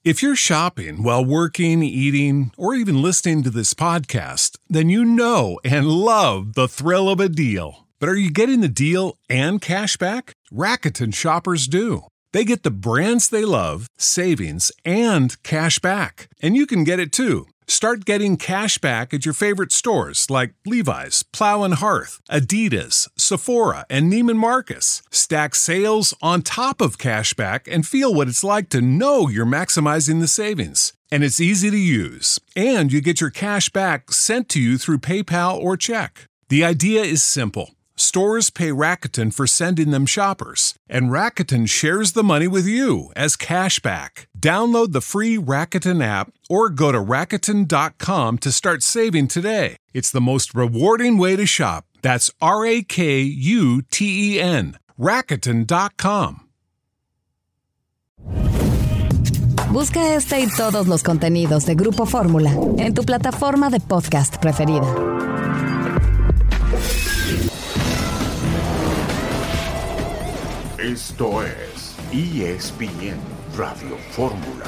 If you're shopping while working, eating, or even listening to this podcast, then you know and love the thrill of a deal. But are you getting the deal and cash back? Rakuten shoppers do. They get the brands they love, savings, and cash back. And you can get it too. Start getting cash back at your favorite stores like Levi's, Plow and Hearth, Adidas, Sephora, and Neiman Marcus. Stack sales on top of cash back and feel what it's like to know you're maximizing the savings. And it's easy to use. And you get your cash back sent to you through PayPal or check. The idea is simple. Stores pay Rakuten for sending them shoppers, and Rakuten shares the money with you as cash back. Download the free Rakuten app or go to Rakuten.com to start saving today. It's the most rewarding way to shop. That's RAKUTEN. Rakuten.com. Busca este y todos los contenidos de Grupo Fórmula en tu plataforma de podcast preferida. Esto es ESPN Radio Fórmula.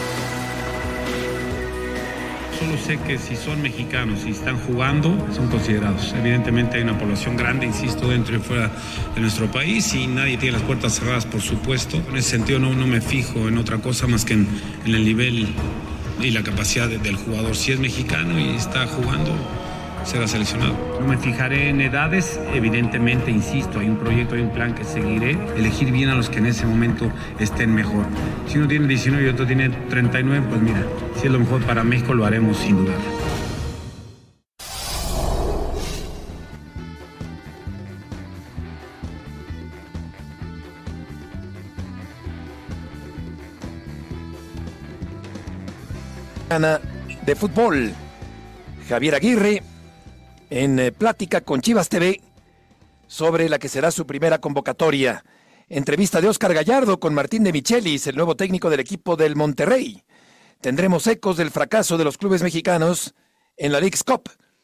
Solo sé que si son mexicanos y están jugando, son considerados. Evidentemente hay una población grande, insisto, dentro y fuera de nuestro país y nadie tiene las puertas cerradas, por supuesto. En ese sentido no me fijo en otra cosa más que en el nivel y la capacidad del jugador. Si es mexicano y está jugando, será seleccionado. No me fijaré en edades, evidentemente, insisto, hay un proyecto, hay un plan que seguiré, elegir bien a los que en ese momento estén mejor. Si uno tiene 19 y otro tiene 39, pues mira, si es lo mejor para México lo haremos sin dudar. Ana de fútbol, Javier Aguirre, en plática con Chivas TV sobre la que será su primera convocatoria. Entrevista de Óscar Gallardo con Martín de Michelis, el nuevo técnico del equipo del Monterrey. Tendremos ecos del fracaso de los clubes mexicanos en la Leagues Cup.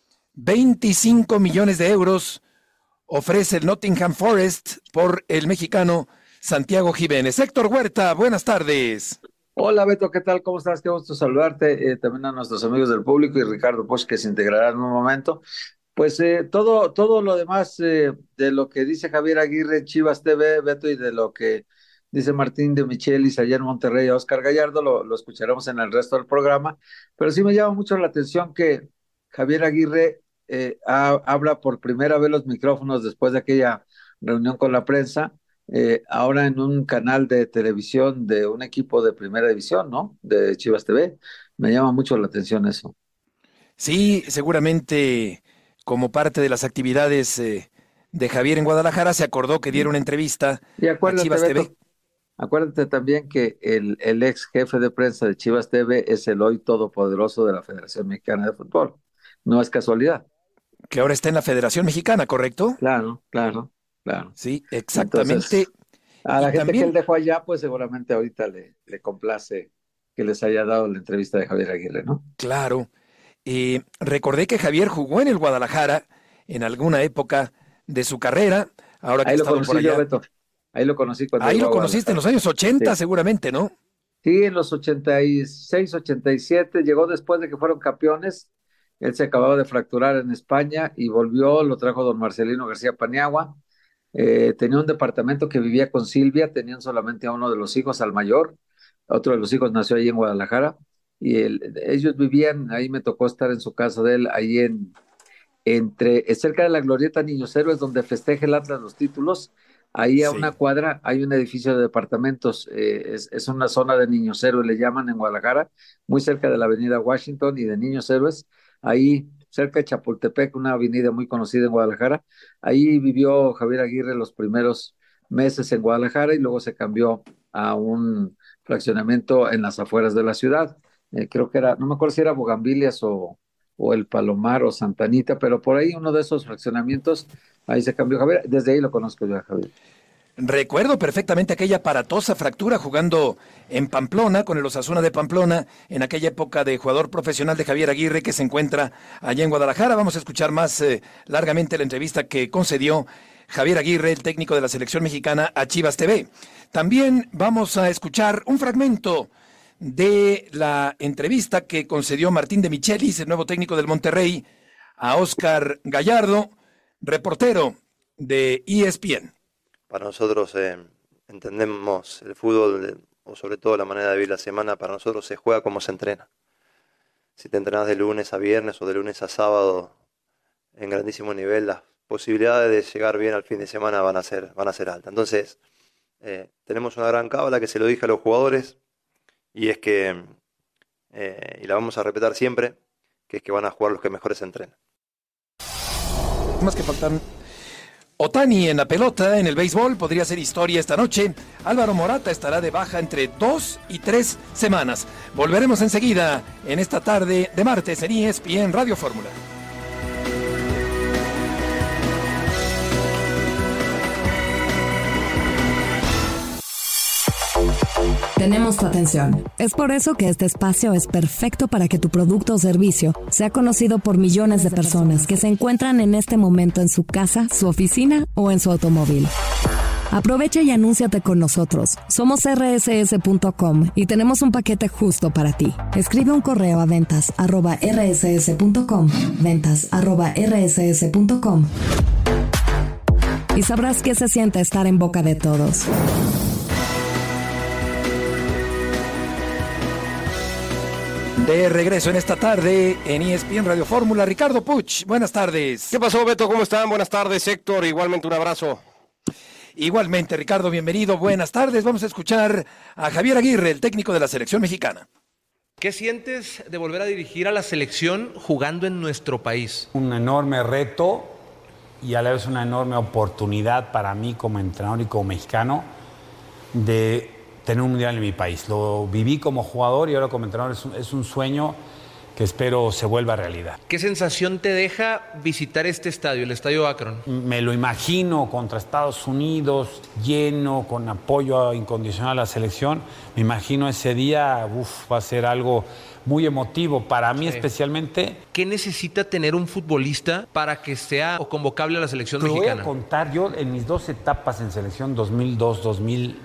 25 millones de euros ofrece el Nottingham Forest por el mexicano Santiago Jiménez. Héctor Huerta, buenas tardes. Hola Beto, ¿qué tal? ¿Cómo estás? Qué gusto saludarte. También a nuestros amigos del público y Ricardo Poch, que se integrará en un momento. Pues todo lo demás de lo que dice Javier Aguirre en Chivas TV, Beto, y de lo que dice Martín de Michelis allá en Monterrey a Óscar Gallardo, lo escucharemos en el resto del programa. Pero sí me llama mucho la atención que Javier Aguirre habla por primera vez los micrófonos después de aquella reunión con la prensa, ahora en un canal de televisión de un equipo de primera división, ¿no? De Chivas TV. Me llama mucho la atención eso. Sí, seguramente como parte de las actividades de Javier en Guadalajara, se acordó que diera una entrevista a Chivas TV. Beto, acuérdate también que el ex jefe de prensa de Chivas TV es el hoy todopoderoso de la Federación Mexicana de Fútbol. No es casualidad. Que ahora está en la Federación Mexicana, ¿correcto? Claro. Sí, exactamente. Entonces, a la gente también, que él dejó allá, pues seguramente ahorita le complace que les haya dado la entrevista de Javier Aguirre, ¿no? claro. Recordé que Javier jugó en el Guadalajara en alguna época de su carrera, ahora que Ahí ha lo estado conocí por allá. yo, Beto. Ahí lo conocí cuando Ahí llegó lo a conociste en los años 80, Sí. seguramente, ¿no? Sí, en los 86, 87, llegó después de que fueron campeones. Él se acababa de fracturar en España y volvió, lo trajo don Marcelino García Paniagua. Tenía un departamento que vivía con Silvia, tenían solamente a uno de los hijos, al mayor. Otro de los hijos nació ahí en Guadalajara. Y ellos vivían, ahí me tocó estar en su casa de él, ahí cerca de la Glorieta Niños Héroes, donde festeja el Atlas los títulos. Ahí a Sí. una cuadra hay un edificio de departamentos, es una zona de Niños Héroes, le llaman en Guadalajara, muy cerca de la avenida Washington y de Niños Héroes, ahí cerca de Chapultepec, una avenida muy conocida en Guadalajara. Ahí vivió Javier Aguirre los primeros meses en Guadalajara y luego se cambió a un fraccionamiento en las afueras de la ciudad. Creo que era, no me acuerdo si era Bugambilias o el Palomar o Santanita, pero por ahí uno de esos fraccionamientos, ahí se cambió Javier. Desde ahí lo conozco yo a Javier. Recuerdo perfectamente aquella aparatosa fractura jugando en Pamplona, con el Osasuna de Pamplona, en aquella época de jugador profesional de Javier Aguirre, que se encuentra allá en Guadalajara. Vamos a escuchar más largamente la entrevista que concedió Javier Aguirre, el técnico de la selección mexicana, a Chivas TV. También vamos a escuchar un fragmento de la entrevista que concedió Martín de Michelis, el nuevo técnico del Monterrey, a Oscar Gallardo, reportero de ESPN. Para nosotros entendemos el fútbol, o sobre todo la manera de vivir la semana, para nosotros se juega como se entrena. Si te entrenas de lunes a viernes o de lunes a sábado en grandísimo nivel, las posibilidades de llegar bien al fin de semana van a ser altas. Entonces, tenemos una gran cábala que se lo dije a los jugadores, y es que, y la vamos a repetir siempre, que es que van a jugar los que mejores se entrenan. Más que faltan. Ohtani en la pelota, en el béisbol, podría ser historia esta noche. Álvaro Morata estará de baja entre 2 y 3 semanas. Volveremos enseguida en esta tarde de martes en ESPN Radio Fórmula. Tenemos tu atención. Es por eso que este espacio es perfecto para que tu producto o servicio sea conocido por millones de personas que se encuentran en este momento en su casa, su oficina o en su automóvil. Aprovecha y anúnciate con nosotros. Somos rss.com y tenemos un paquete justo para ti. Escribe un correo a ventas@rss.com, ventas@rss.com, y sabrás qué se siente estar en boca de todos. De regreso en esta tarde en ESPN Radio Fórmula, Ricardo Puch, buenas tardes. ¿Qué pasó, Beto? ¿Cómo están? Buenas tardes, Héctor. Igualmente un abrazo. Igualmente, Ricardo, bienvenido. Buenas tardes. Vamos a escuchar a Javier Aguirre, el técnico de la selección mexicana. ¿Qué sientes de volver a dirigir a la selección jugando en nuestro país? Un enorme reto y a la vez una enorme oportunidad para mí como entrenador y como mexicano de tener un mundial en mi país. Lo viví como jugador y ahora como entrenador es un sueño que espero se vuelva realidad. ¿Qué sensación te deja visitar este estadio, el Estadio Akron? Me lo imagino contra Estados Unidos, lleno, con apoyo incondicional a la selección. Me imagino ese día, va a ser algo muy emotivo para mí, sí, especialmente. ¿Qué necesita tener un futbolista para que sea convocable a la selección mexicana? Te voy a contar, yo en mis 2 etapas en selección, 2002-2010,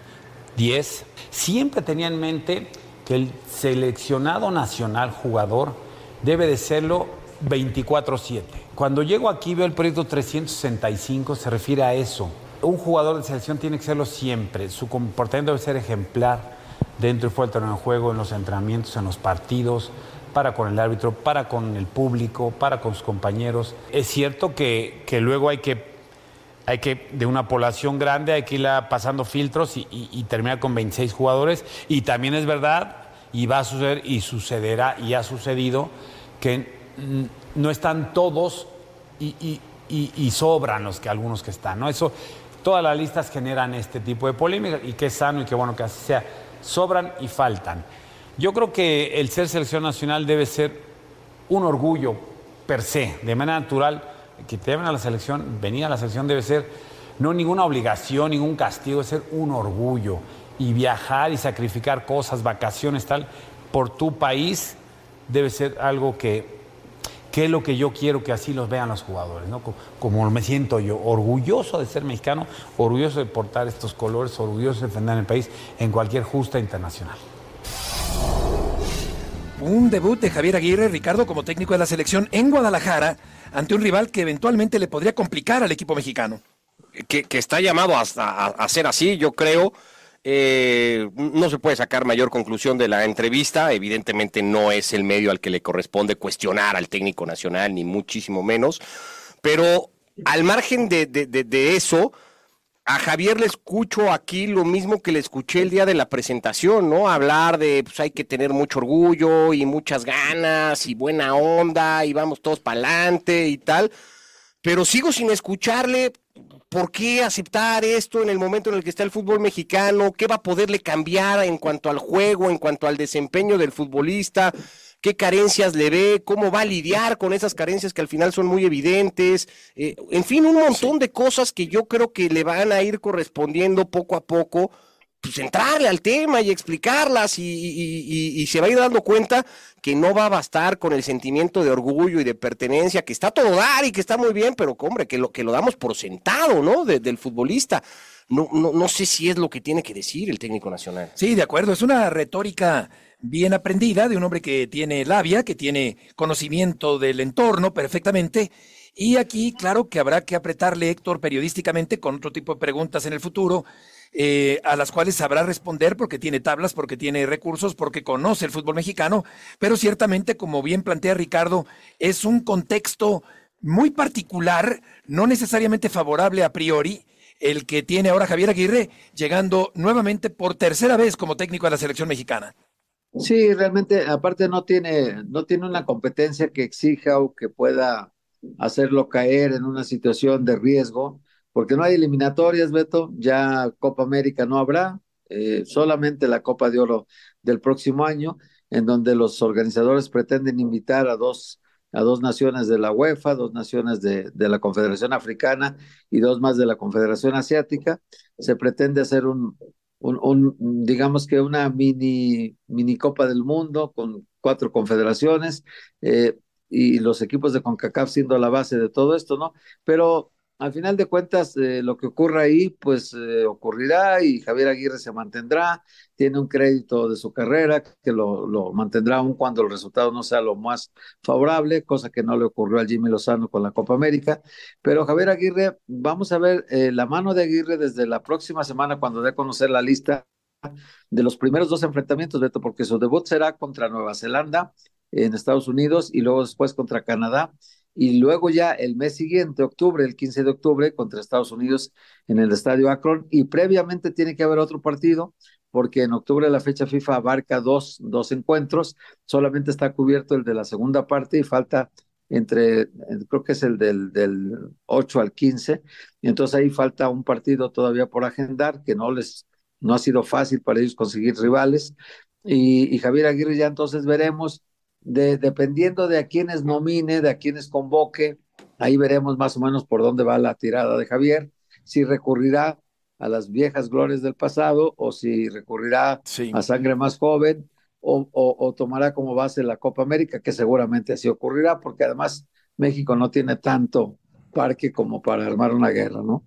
siempre tenía en mente que el seleccionado nacional jugador debe de serlo 24/7. Cuando llego aquí veo el proyecto 365, se refiere a eso. Un jugador de selección tiene que serlo siempre, su comportamiento debe ser ejemplar dentro y fuera del terreno de juego, en los entrenamientos, en los partidos, para con el árbitro, para con el público, para con sus compañeros. Es cierto que luego hay que, de una población grande, hay que irla pasando filtros y terminar con 26 jugadores. Y también es verdad, y va a suceder, y sucederá, y ha sucedido, que no están todos y sobran algunos que están, ¿no? Eso, todas las listas generan este tipo de polémica, y qué sano y qué bueno que así sea. Sobran y faltan. Yo creo que el ser selección nacional debe ser un orgullo per se, de manera natural. Que te lleven a la selección, venir a la selección debe ser no ninguna obligación, ningún castigo, debe ser un orgullo. Y viajar y sacrificar cosas, vacaciones, tal, por tu país, debe ser algo que es lo que yo quiero que así los vean los jugadores, ¿no? Como me siento yo, orgulloso de ser mexicano, orgulloso de portar estos colores, orgulloso de defender el país en cualquier justa internacional. Un debut de Javier Aguirre, Ricardo, como técnico de la selección en Guadalajara, ante un rival que eventualmente le podría complicar al equipo mexicano. Que está llamado a ser así, yo creo. No se puede sacar mayor conclusión de la entrevista. Evidentemente no es el medio al que le corresponde cuestionar al técnico nacional, ni muchísimo menos. Pero al margen de eso, a Javier le escucho aquí lo mismo que le escuché el día de la presentación, ¿no? Hablar de, pues hay que tener mucho orgullo y muchas ganas y buena onda y vamos todos para adelante y tal. Pero sigo sin escucharle por qué aceptar esto en el momento en el que está el fútbol mexicano, qué va a poderle cambiar en cuanto al juego, en cuanto al desempeño del futbolista, qué carencias le ve, cómo va a lidiar con esas carencias que al final son muy evidentes, en fin, un montón de cosas que yo creo que le van a ir correspondiendo poco a poco, pues entrarle al tema y explicarlas y se va a ir dando cuenta que no va a bastar con el sentimiento de orgullo y de pertenencia, que está a todo dar y que está muy bien, pero hombre, que lo damos por sentado, ¿no? Del futbolista. No sé si es lo que tiene que decir el técnico nacional. Sí, de acuerdo, es una retórica bien aprendida, de un hombre que tiene labia, que tiene conocimiento del entorno perfectamente. Y aquí, claro que habrá que apretarle, Héctor, periodísticamente con otro tipo de preguntas en el futuro, a las cuales sabrá responder porque tiene tablas, porque tiene recursos, porque conoce el fútbol mexicano, pero ciertamente, como bien plantea Ricardo, es un contexto muy particular, no necesariamente favorable a priori, el que tiene ahora Javier Aguirre, llegando nuevamente por tercera vez como técnico de la selección mexicana. Sí, realmente, aparte no tiene una competencia que exija o que pueda hacerlo caer en una situación de riesgo, porque no hay eliminatorias, Beto, ya Copa América no habrá, solamente la Copa de Oro del próximo año, en donde los organizadores pretenden invitar a dos naciones de la UEFA, 2 naciones de la Confederación Africana y 2 más de la Confederación Asiática. Se pretende hacer digamos que una mini Copa del Mundo con 4 confederaciones, y los equipos de CONCACAF siendo la base de todo esto, ¿no? Pero al final de cuentas, lo que ocurra ahí, pues ocurrirá, y Javier Aguirre se mantendrá, tiene un crédito de su carrera que lo mantendrá aun cuando el resultado no sea lo más favorable, cosa que no le ocurrió al Jimmy Lozano con la Copa América. Pero Javier Aguirre, vamos a ver la mano de Aguirre desde la próxima semana, cuando dé a conocer la lista de los primeros 2 enfrentamientos, Beto, porque su debut será contra Nueva Zelanda en Estados Unidos y luego después contra Canadá, y luego ya el mes siguiente, octubre, el 15 de octubre, contra Estados Unidos en el Estadio Akron, y previamente tiene que haber otro partido, porque en octubre la fecha FIFA abarca dos encuentros, solamente está cubierto el de la segunda parte y falta creo que es el del 8 al 15, y entonces ahí falta un partido todavía por agendar, que no ha sido fácil para ellos conseguir rivales, y Javier Aguirre ya entonces veremos, dependiendo de a quienes nomine, de a quienes convoque, ahí veremos más o menos por dónde va la tirada de Javier, si recurrirá a las viejas glorias del pasado o si recurrirá a sangre más joven, o tomará como base la Copa América, que seguramente así ocurrirá, porque además México no tiene tanto parque como para armar una guerra, ¿no?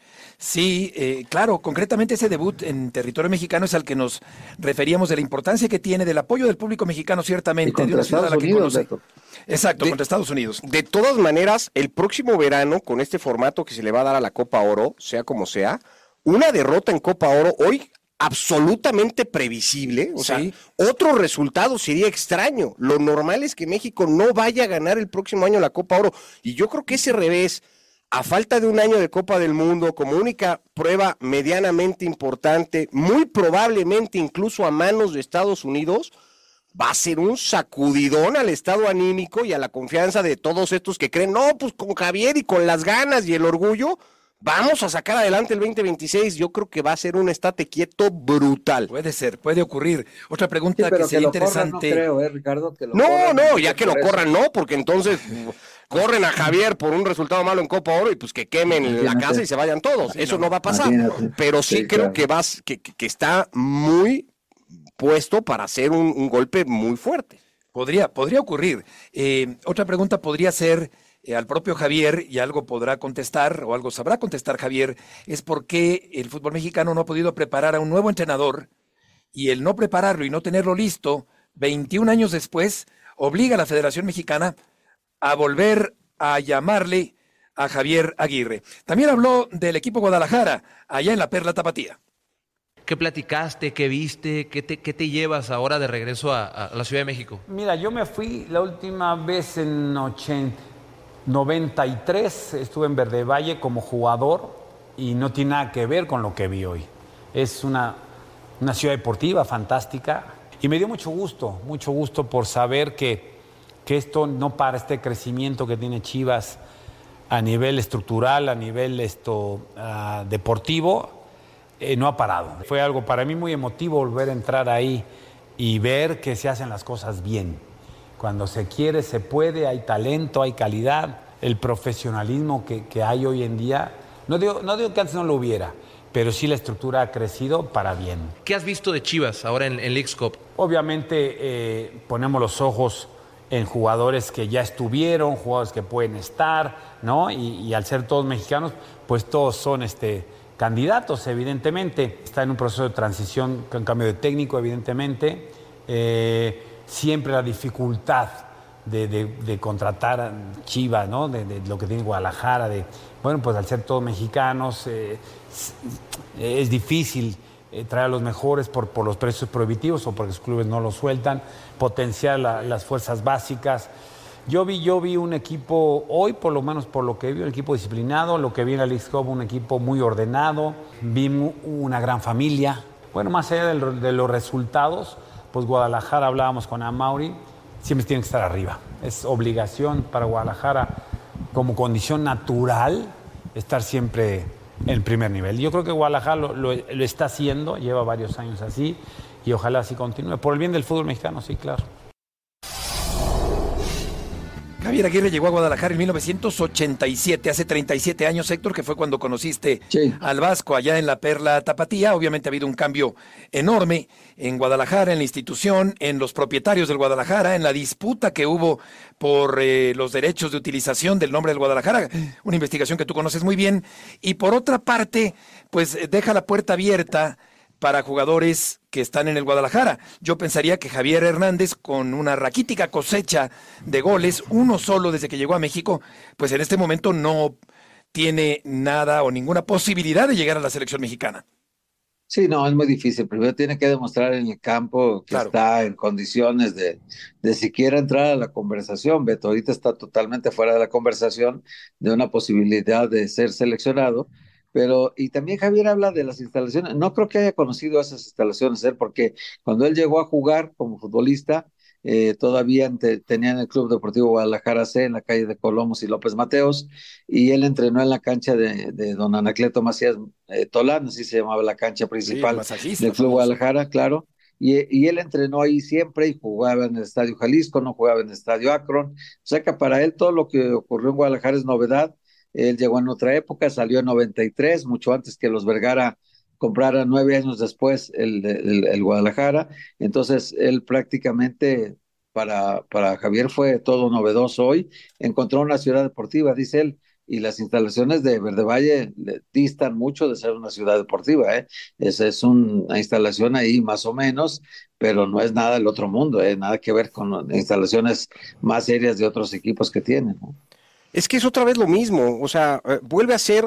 Sí, claro, concretamente ese debut en territorio mexicano es al que nos referíamos, de la importancia que tiene, del apoyo del público mexicano, ciertamente, y contra de una ciudad Estados a la que Unidos, conoce. Exacto, contra Estados Unidos. De todas maneras, el próximo verano, con este formato que se le va a dar a la Copa Oro, sea como sea, una derrota en Copa Oro hoy absolutamente previsible, o sea, otro resultado sería extraño. Lo normal es que México no vaya a ganar el próximo año la Copa Oro, y yo creo que ese revés, a falta de un año de Copa del Mundo, como única prueba medianamente importante, muy probablemente incluso a manos de Estados Unidos, va a ser un sacudidón al estado anímico y a la confianza de todos estos que creen, no, pues con Javier y con las ganas y el orgullo, vamos a sacar adelante el 2026. Yo creo que va a ser un estate quieto brutal. Puede ser, puede ocurrir. Otra pregunta que sería interesante. No creo, Ricardo, que lo corran, ya que lo corran, no, porque entonces corren a Javier por un resultado malo en Copa Oro y pues que quemen la casa y se vayan todos. Eso no va a pasar. Pero sí creo que está muy puesto para hacer un golpe muy fuerte. Podría ocurrir. Otra pregunta podría ser al propio Javier, y algo podrá contestar, o algo sabrá contestar Javier, es por qué el fútbol mexicano no ha podido preparar a un nuevo entrenador, y el no prepararlo y no tenerlo listo 21 años después obliga a la Federación Mexicana a volver a llamarle a Javier Aguirre. También habló del equipo Guadalajara, allá en la Perla Tapatía. ¿Qué platicaste? ¿Qué viste? ¿Qué te llevas ahora de regreso a la Ciudad de México? Mira, yo me fui la última vez en 93, estuve en Verde Valle como jugador y no tiene nada que ver con lo que vi hoy. Es una ciudad deportiva fantástica y me dio mucho gusto por saber que esto no para, este crecimiento que tiene Chivas a nivel estructural, a nivel deportivo, no ha parado. Fue algo para mí muy emotivo volver a entrar ahí y ver que se hacen las cosas bien. Cuando se quiere, se puede, hay talento, hay calidad, el profesionalismo que hay hoy en día. No digo que antes no lo hubiera, pero sí la estructura ha crecido para bien. ¿Qué has visto de Chivas ahora en Leagues Cup? Obviamente ponemos los ojos en jugadores que ya estuvieron, jugadores que pueden estar, ¿no? Y al ser todos mexicanos, pues todos son candidatos, evidentemente. Está en un proceso de transición, con cambio de técnico, evidentemente. siempre la dificultad de contratar a Chivas, ¿no? De lo que tiene Guadalajara, bueno, pues al ser todos mexicanos, es difícil traer a los mejores por los precios prohibitivos o porque los clubes no los sueltan, potenciar las fuerzas básicas. Yo vi un equipo, hoy por lo menos por lo que vi, un equipo disciplinado, lo que vi en la Leagues Cup, un equipo muy ordenado, vi una gran familia. Bueno, más allá de los resultados, pues Guadalajara, hablábamos con Amaury, siempre tiene que estar arriba. Es obligación para Guadalajara, como condición natural, estar siempre en el primer nivel. Yo creo que Guadalajara lo está haciendo, lleva varios años así, y ojalá así continúe. Por el bien del fútbol mexicano, sí, claro. Javier Aguirre llegó a Guadalajara en 1987, hace 37 años, Héctor, que fue cuando conociste al Vasco allá en la Perla Tapatía. Obviamente ha habido un cambio enorme en Guadalajara, en la institución, en los propietarios del Guadalajara, en la disputa que hubo por los derechos de utilización del nombre del Guadalajara, una investigación que tú conoces muy bien. Y por otra parte, pues deja la puerta abierta para jugadores que están en el Guadalajara. Yo pensaría que Javier Hernández, con una raquítica cosecha de goles, uno solo desde que llegó a México, pues en este momento no tiene nada o ninguna posibilidad de llegar a la selección mexicana. Sí, no, es muy difícil. Primero tiene que demostrar en el campo que está en condiciones de siquiera entrar a la conversación. Beto ahorita está totalmente fuera de la conversación de una posibilidad de ser seleccionado. Y también Javier habla de las instalaciones. No creo que haya conocido esas instalaciones, porque cuando él llegó a jugar como futbolista, todavía tenían el Club Deportivo Guadalajara C en la calle de Colomos y López Mateos, y él entrenó en la cancha de don Anacleto Macías Tolán, así se llamaba la cancha principal del Club Guadalajara, claro. Y él entrenó ahí siempre y jugaba en el Estadio Jalisco, no jugaba en el Estadio Akron. O sea que para él todo lo que ocurrió en Guadalajara es novedad. Él llegó en otra época, salió en 93, mucho antes que los Vergara compraran 9 años después el Guadalajara. Entonces, él prácticamente, para Javier fue todo novedoso hoy. Encontró una ciudad deportiva, dice él, y las instalaciones de Verde Valle distan mucho de ser una ciudad deportiva. Es una instalación ahí más o menos, pero no es nada del otro mundo, nada que ver con instalaciones más serias de otros equipos que tienen, ¿no? Es que es otra vez lo mismo, o sea, vuelve a ser,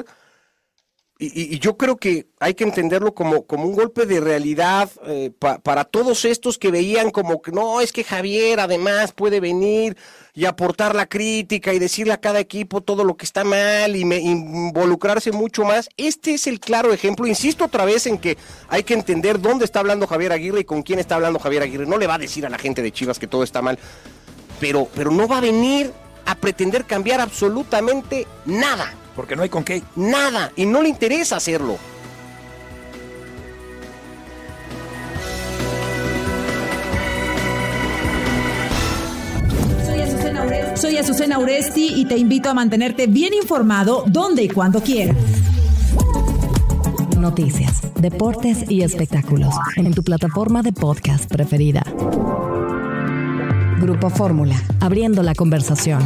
y yo creo que hay que entenderlo como un golpe de realidad para todos estos que veían como que no, es que Javier además puede venir y aportar la crítica y decirle a cada equipo todo lo que está mal y involucrarse mucho más. Este es el claro ejemplo, insisto otra vez en que hay que entender dónde está hablando Javier Aguirre y con quién está hablando Javier Aguirre. No le va a decir a la gente de Chivas que todo está mal, pero no va a venir a pretender cambiar absolutamente nada. Porque no hay con qué. Nada, y no le interesa hacerlo. Soy Azucena Uresti y te invito a mantenerte bien informado donde y cuando quieras. Noticias, deportes y espectáculos en tu plataforma de podcast preferida. Grupo Fórmula, abriendo la conversación.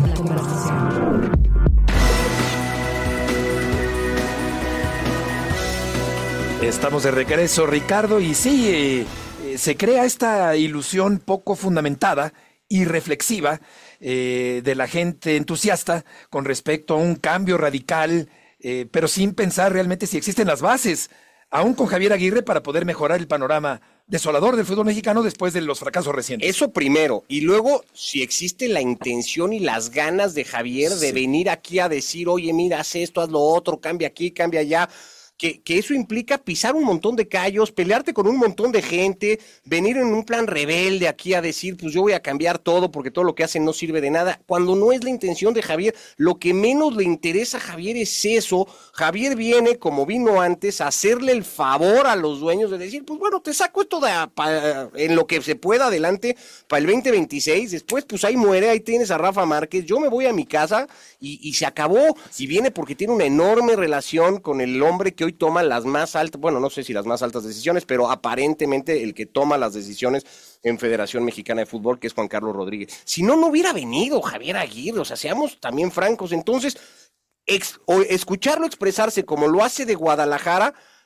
Estamos de regreso, Ricardo, y sí, se crea esta ilusión poco fundamentada y reflexiva de la gente entusiasta con respecto a un cambio radical, pero sin pensar realmente si existen las bases, aún con Javier Aguirre, para poder mejorar el panorama desolador del fútbol mexicano después de los fracasos recientes. Eso primero, y luego si existe la intención y las ganas de Javier de venir aquí a decir, oye, mira, haz esto, haz lo otro, cambia aquí, cambia allá, que eso implica pisar un montón de callos, pelearte con un montón de gente, venir en un plan rebelde aquí a decir, pues yo voy a cambiar todo porque todo lo que hacen no sirve de nada, cuando no es la intención de Javier. Lo que menos le interesa a Javier es eso. Javier viene, como vino antes, a hacerle el favor a los dueños de decir, pues bueno, te saco esto en lo que se pueda adelante para el 2026, después pues ahí muere, ahí tienes a Rafa Márquez, yo me voy a mi casa y se acabó. Y viene porque tiene una enorme relación con el hombre que hoy toma las más altas, bueno, no sé si las más altas decisiones, pero aparentemente el que toma las decisiones en Federación Mexicana de Fútbol, que es Juan Carlos Rodríguez. Si no, no hubiera venido Javier Aguirre, o sea, seamos también francos. Entonces, escucharlo expresarse como lo hace de Guadalajara,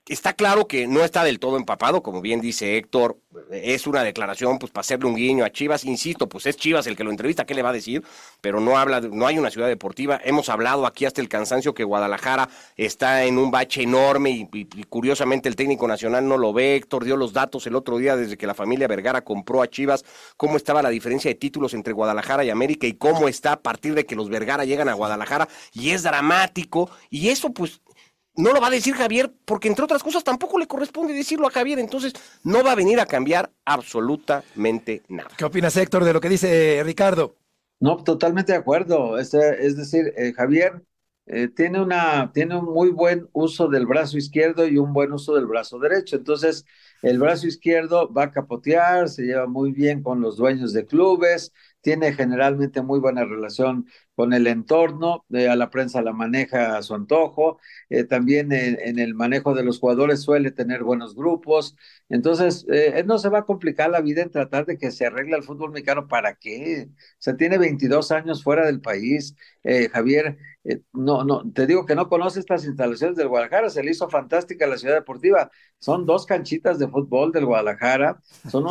Está claro que no está del todo empapado, como bien dice Héctor, es una declaración pues para hacerle un guiño a Chivas, insisto, pues es Chivas el que lo entrevista, ¿qué le va a decir? Pero no hay una ciudad deportiva, hemos hablado aquí hasta el cansancio que Guadalajara está en un bache enorme y curiosamente el técnico nacional no lo ve. Héctor dio los datos el otro día desde que la familia Vergara compró a Chivas, cómo estaba la diferencia de títulos entre Guadalajara y América y cómo está a partir de que los Vergara llegan a Guadalajara, y es dramático, y eso pues no lo va a decir Javier, porque entre otras cosas tampoco le corresponde decirlo a Javier, entonces no va a venir a cambiar absolutamente nada. ¿Qué opinas, Héctor, de lo que dice Ricardo? No, totalmente de acuerdo. Es decir, Javier tiene un muy buen uso del brazo izquierdo y un buen uso del brazo derecho. Entonces, el brazo izquierdo va a capotear, se lleva muy bien con los dueños de clubes, tiene generalmente muy buena relación con el entorno, a la prensa la maneja a su antojo, también en el manejo de los jugadores suele tener buenos grupos. Entonces, él no se va a complicar la vida en tratar de que se arregle el fútbol mexicano. ¿Para qué? O sea, tiene 22 años fuera del país, Javier. No, te digo que no conoce estas instalaciones del Guadalajara, se le hizo fantástica la ciudad deportiva. Son 2 canchitas de fútbol del Guadalajara, son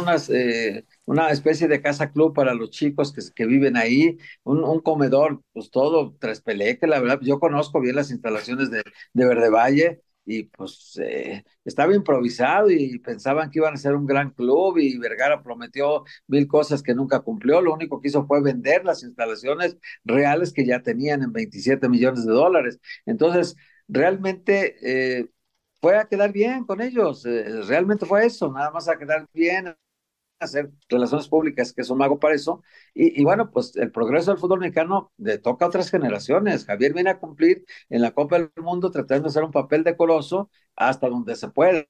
una especie de casa club para los chicos que viven ahí, un comedor, pues todo trespeleque, la verdad. Yo conozco bien las instalaciones de Verde Valle, y pues estaba improvisado y pensaban que iban a ser un gran club, y Vergara prometió 1000 cosas que nunca cumplió. Lo único que hizo fue vender las instalaciones reales que ya tenían en $27 millones. Entonces, realmente fue a quedar bien con ellos, realmente fue eso, nada más a quedar bien, hacer relaciones públicas, que es un mago para eso. Y bueno, pues el progreso del fútbol mexicano le toca a otras generaciones. Javier viene a cumplir en la Copa del Mundo tratando de hacer un papel decoroso hasta donde se pueda.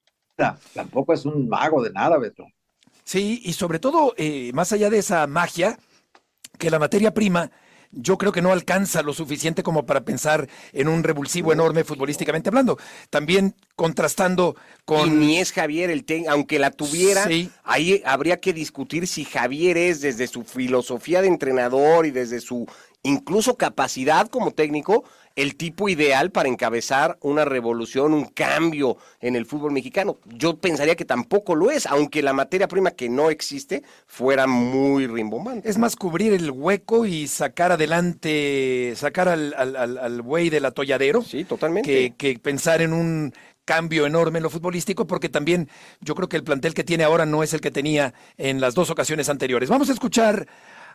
Tampoco es un mago de nada, Beto. Sí, y sobre todo, más allá de esa magia, que la materia prima yo creo que no alcanza lo suficiente como para pensar en un revulsivo enorme futbolísticamente hablando. También contrastando con... Y ni es Javier aunque la tuviera, sí, ahí habría que discutir si Javier es, desde su filosofía de entrenador y desde su incluso capacidad como técnico, el tipo ideal para encabezar una revolución, un cambio en el fútbol mexicano. Yo pensaría que tampoco lo es, aunque la materia prima que no existe fuera muy rimbombante. Es más cubrir el hueco y sacar adelante, sacar al buey del atolladero. Sí, totalmente. Que pensar en un cambio enorme en lo futbolístico, porque también yo creo que el plantel que tiene ahora no es el que tenía en las 2 ocasiones anteriores. Vamos a escuchar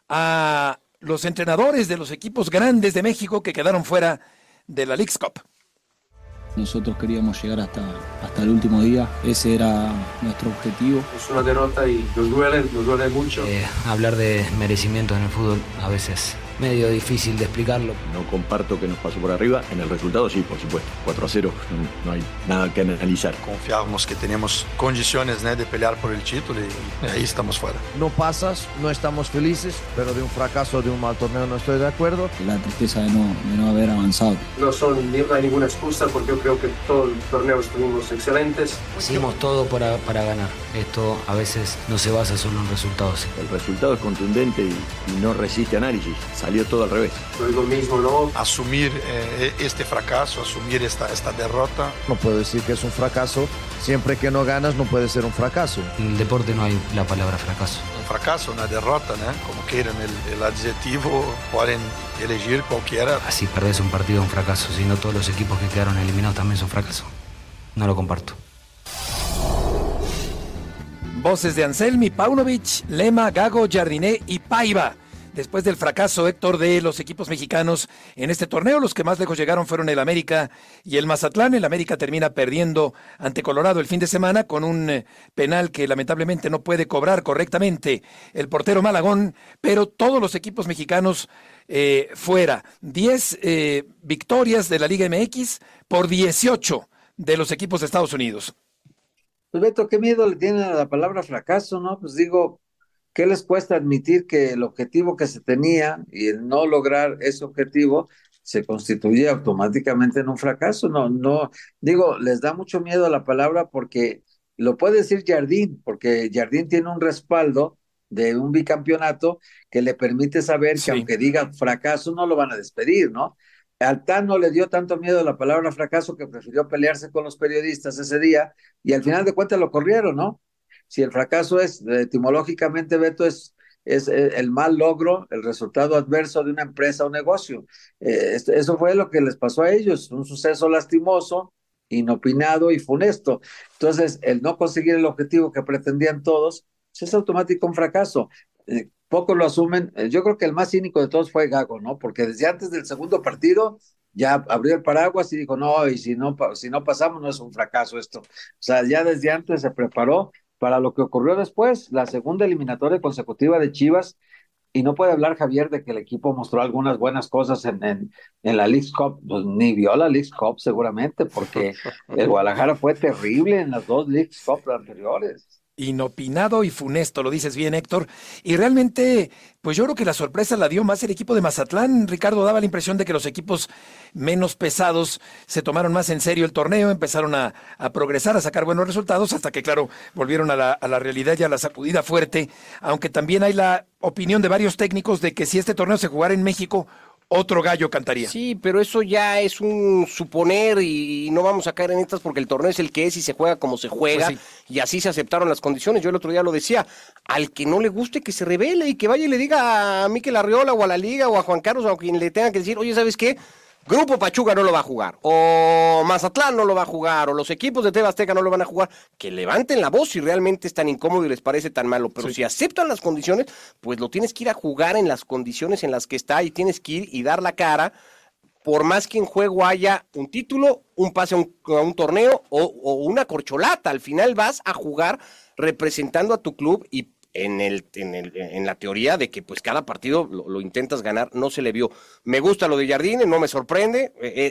a los entrenadores de los equipos grandes de México que quedaron fuera de la Leagues Cup. Nosotros queríamos llegar hasta el último día, ese era nuestro objetivo. Es una derrota y nos duele mucho. Hablar de merecimiento en el fútbol a veces medio difícil de explicarlo. No comparto que nos pasó por arriba, en el resultado sí, por supuesto, 4-0, no hay nada que analizar. Confiábamos que teníamos condiciones de pelear por el título y ahí estamos fuera. No pasas, no estamos felices, pero de un fracaso, de un mal torneo no estoy de acuerdo. La tristeza de no haber avanzado. No hay ninguna excusa, porque yo creo que todo el torneo estuvimos excelentes. Hicimos todo para ganar. Esto a veces no se basa solo en resultados. El resultado es contundente y no resiste análisis. Salió todo al revés. No es lo mismo, ¿no? Asumir este fracaso, asumir esta derrota. No puedo decir que es un fracaso. Siempre que no ganas no puede ser un fracaso. En el deporte no hay la palabra fracaso. Un fracaso, una derrota, ¿no? Como quieran el adjetivo, pueden elegir cualquiera. Así perdés un partido, un fracaso. Si no, todos los equipos que quedaron eliminados también son fracaso. No lo comparto. Voces de Anselmi, Paunovic, Lema, Gago, Jardiné y Paiva. Después del fracaso, Héctor, de los equipos mexicanos en este torneo, los que más lejos llegaron fueron el América y el Mazatlán. El América termina perdiendo ante Colorado el fin de semana con un penal que lamentablemente no puede cobrar correctamente el portero Malagón, pero todos los equipos mexicanos fuera. 10 victorias de la Liga MX por 18 de los equipos de Estados Unidos. Pues Beto, qué miedo le tienen a la palabra fracaso, ¿no? Pues digo, ¿qué les cuesta admitir que el objetivo que se tenía y el no lograr ese objetivo se constituye automáticamente en un fracaso? No, digo, les da mucho miedo a la palabra porque lo puede decir Jardín, porque Jardín tiene un respaldo de un bicampeonato que le permite saber que aunque diga fracaso no lo van a despedir, ¿no? Al Tano le dio tanto miedo la palabra fracaso que prefirió pelearse con los periodistas ese día y al final de cuentas lo corrieron, ¿no? Si el fracaso es, etimológicamente, Beto, es el mal logro, el resultado adverso de una empresa o negocio. Eso fue lo que les pasó a ellos, un suceso lastimoso, inopinado y funesto. Entonces, el no conseguir el objetivo que pretendían todos, pues es automático un fracaso. Pocos lo asumen. Yo creo que el más cínico de todos fue Gago, ¿no? Porque desde antes del segundo partido ya abrió el paraguas y dijo, no, y si no pasamos no es un fracaso esto. O sea, ya desde antes se preparó para lo que ocurrió después, la segunda eliminatoria consecutiva de Chivas, y no puede hablar Javier de que el equipo mostró algunas buenas cosas en la Leagues Cup, pues ni vio la Leagues Cup seguramente, porque el Guadalajara fue terrible en las dos Leagues Cup anteriores. Inopinado y funesto, lo dices bien, Héctor. Y realmente, pues yo creo que la sorpresa la dio más el equipo de Mazatlán. Ricardo, daba la impresión de que los equipos menos pesados se tomaron más en serio el torneo, empezaron a progresar, a sacar buenos resultados, hasta que, claro, volvieron a la realidad y a la sacudida fuerte. Aunque también hay la opinión de varios técnicos de que si este torneo se jugara en México, otro gallo cantaría. Sí, pero eso ya es un suponer y no vamos a caer en estas porque el torneo es el que es y se juega como se juega, pues sí. Y así se aceptaron las condiciones. Yo el otro día lo decía, al que no le guste que se revele y que vaya y le diga a Mikel Arriola o a la Liga o a Juan Carlos o a quien le tenga que decir, oye, ¿sabes qué? Grupo Pachuca no lo va a jugar, o Mazatlán no lo va a jugar, o los equipos de TV Azteca no lo van a jugar, que levanten la voz si realmente es tan incómodo y les parece tan malo, pero si aceptan las condiciones, pues lo tienes que ir a jugar en las condiciones en las que está y tienes que ir y dar la cara, por más que en juego haya un título, un pase a un torneo o una corcholata, al final vas a jugar representando a tu club y en la teoría de que pues cada partido lo intentas ganar, no se le vio. Me gusta lo de Jardine, no me sorprende,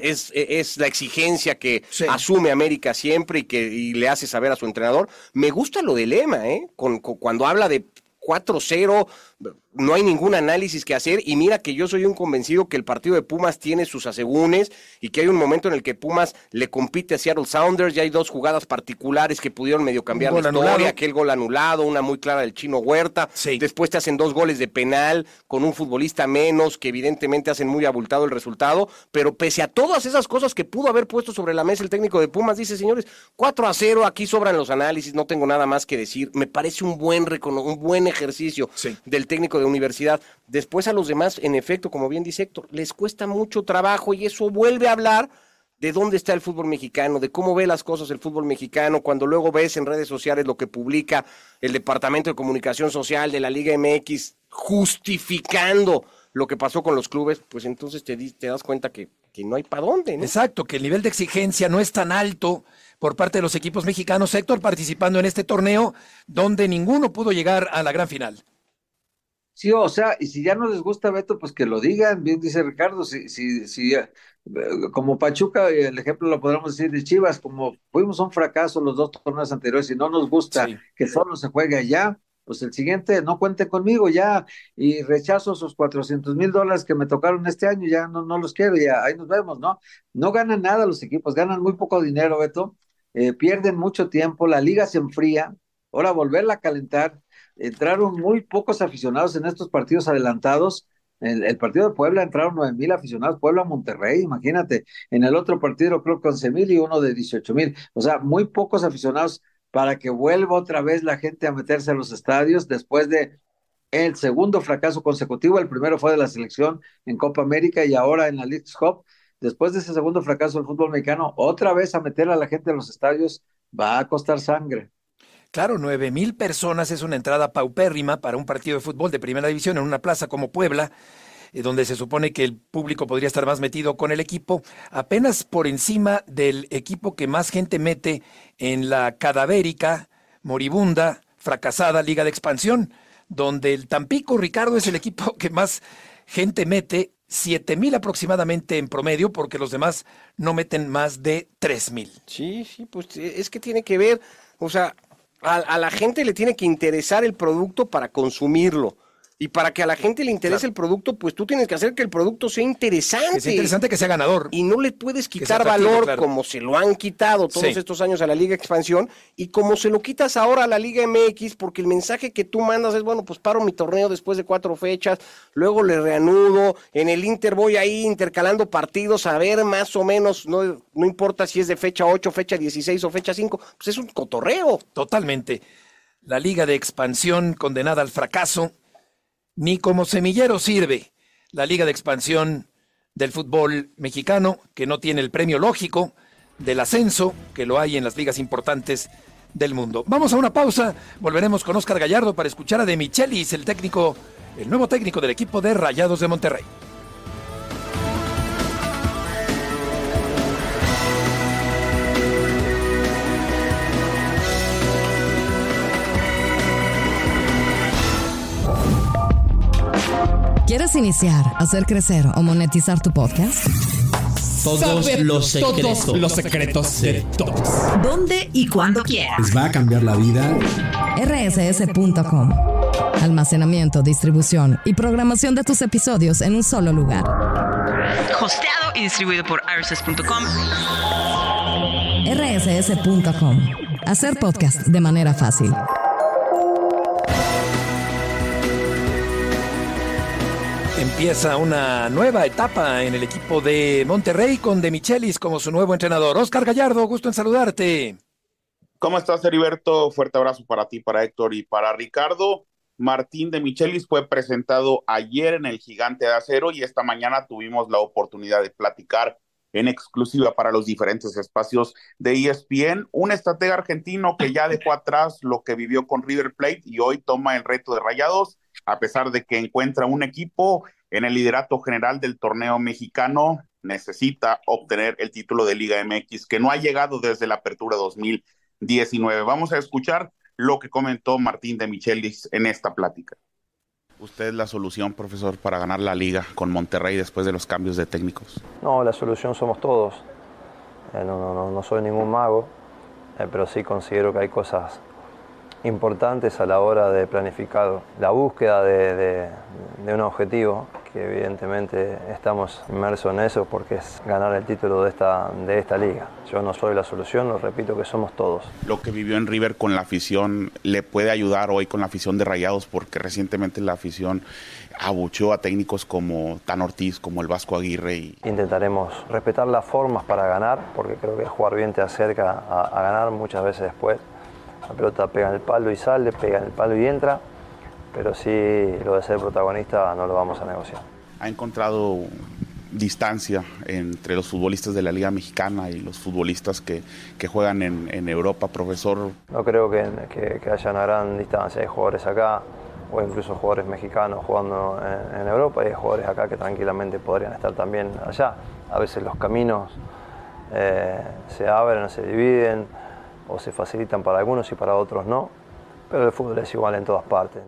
es la exigencia que asume América siempre y le hace saber a su entrenador. Me gusta lo de Lema, cuando habla de 4-0, no hay ningún análisis que hacer, y mira que yo soy un convencido que el partido de Pumas tiene sus asegúnes y que hay un momento en el que Pumas le compite a Seattle Sounders, ya hay dos jugadas particulares que pudieron medio cambiar la historia, anulado. Aquel gol anulado, una muy clara del Chino Huerta, después te hacen 2 goles de penal con un futbolista menos, que evidentemente hacen muy abultado el resultado, pero pese a todas esas cosas que pudo haber puesto sobre la mesa el técnico de Pumas, dice, señores, 4-0, aquí sobran los análisis, no tengo nada más que decir, me parece un buen ejercicio del técnico de Universidad. Después a los demás, en efecto, como bien dice Héctor, les cuesta mucho trabajo y eso vuelve a hablar de dónde está el fútbol mexicano, de cómo ve las cosas el fútbol mexicano, cuando luego ves en redes sociales lo que publica el Departamento de Comunicación Social de la Liga MX justificando lo que pasó con los clubes, pues entonces te das cuenta que no hay para dónde, ¿no? Exacto, que el nivel de exigencia no es tan alto por parte de los equipos mexicanos, Héctor, participando en este torneo donde ninguno pudo llegar a la gran final. Sí, o sea, y si ya no les gusta, Beto, pues que lo digan, bien dice Ricardo, si como Pachuca, el ejemplo lo podríamos decir de Chivas, como fuimos un fracaso los 2 torneos anteriores y no nos gusta que solo se juegue allá, pues el siguiente no cuente conmigo ya, y rechazo esos $400,000 que me tocaron este año, ya no los quiero, ya ahí nos vemos, ¿no? No ganan nada los equipos, ganan muy poco dinero, Beto, pierden mucho tiempo, la liga se enfría, ahora volverla a calentar. Entraron muy pocos aficionados en estos partidos adelantados. El partido de Puebla entraron 9,000 aficionados, Puebla-Monterrey, imagínate. En el otro partido creo que 11,000 y uno de 18,000. O sea, muy pocos aficionados para que vuelva otra vez la gente a meterse a los estadios después de el segundo fracaso consecutivo. El primero fue de la selección en Copa América y ahora en la Leagues Cup. Después de ese segundo fracaso del fútbol mexicano, otra vez a meter a la gente a los estadios va a costar sangre. Claro, 9,000 personas es una entrada paupérrima para un partido de fútbol de primera división en una plaza como Puebla, donde se supone que el público podría estar más metido con el equipo, apenas por encima del equipo que más gente mete en la cadavérica, moribunda, fracasada Liga de Expansión, donde el Tampico, Ricardo, es el equipo que más gente mete, 7,000 aproximadamente en promedio, porque los demás no meten más de 3,000. Sí, pues es que tiene que ver, o sea, a la gente le tiene que interesar el producto para consumirlo. Y para que a la gente le interese el producto, pues tú tienes que hacer que el producto sea interesante. Que sea interesante, que sea ganador. Y no le puedes quitar valor como se lo han quitado todos estos años a la Liga Expansión y como se lo quitas ahora a la Liga MX, porque el mensaje que tú mandas es, bueno, pues paro mi torneo después de 4 fechas, luego le reanudo, en el Inter voy ahí intercalando partidos a ver más o menos, no importa si es de fecha 8, fecha 16 o fecha 5, pues es un cotorreo. Totalmente. La Liga de Expansión condenada al fracaso. Ni como semillero sirve la Liga de Expansión del fútbol mexicano, que no tiene el premio lógico del ascenso que lo hay en las ligas importantes del mundo. Vamos a una pausa, volveremos con Óscar Gallardo para escuchar a De Michelis, el nuevo técnico del equipo de Rayados de Monterrey. ¿Quieres iniciar, hacer crecer o monetizar tu podcast? Todos los secretos de todos. ¿Dónde y cuándo quieras? Les va a cambiar la vida. rss.com. Almacenamiento, distribución y programación de tus episodios en un solo lugar. Hosteado y distribuido por rss.com. rss.com. Hacer podcast de manera fácil. Empieza una nueva etapa en el equipo de Monterrey con De Michelis como su nuevo entrenador. Óscar Gallardo, gusto en saludarte. ¿Cómo estás, Heriberto? Fuerte abrazo para ti, para Héctor y para Ricardo. Martín De Michelis fue presentado ayer en el Gigante de Acero y esta mañana tuvimos la oportunidad de platicar en exclusiva para los diferentes espacios de ESPN. Un estratega argentino que ya dejó atrás lo que vivió con River Plate y hoy toma el reto de Rayados, a pesar de que encuentra un equipo en el liderato general del torneo mexicano, necesita obtener el título de Liga MX, que no ha llegado desde la apertura 2019. Vamos a escuchar lo que comentó Martín De Michelis en esta plática. ¿Usted es la solución, profesor, para ganar la Liga con Monterrey después de los cambios de técnicos? No, la solución somos todos. No soy ningún mago, pero sí considero que hay cosas importantes a la hora de planificar la búsqueda de un objetivo, que evidentemente estamos inmersos en eso porque es ganar el título de esta liga. Yo no soy la solución, lo repito, que somos todos. Lo que vivió en River con la afición le puede ayudar hoy con la afición de Rayados, porque recientemente la afición abucheó a técnicos como Tan Ortiz, como el Vasco Aguirre. Intentaremos respetar las formas para ganar, porque creo que jugar bien te acerca a ganar muchas veces después. La pelota pega en el palo y sale, pega en el palo y entra, pero sí lo de ser protagonista no lo vamos a negociar. ¿Ha encontrado distancia entre los futbolistas de la Liga Mexicana y los futbolistas que juegan en Europa, profesor? No creo que haya una gran distancia. Hay jugadores acá, o incluso jugadores mexicanos jugando en Europa, y hay jugadores acá que tranquilamente podrían estar también allá. A veces los caminos se abren, se dividen, o se facilitan para algunos y para otros no, pero el fútbol es igual en todas partes.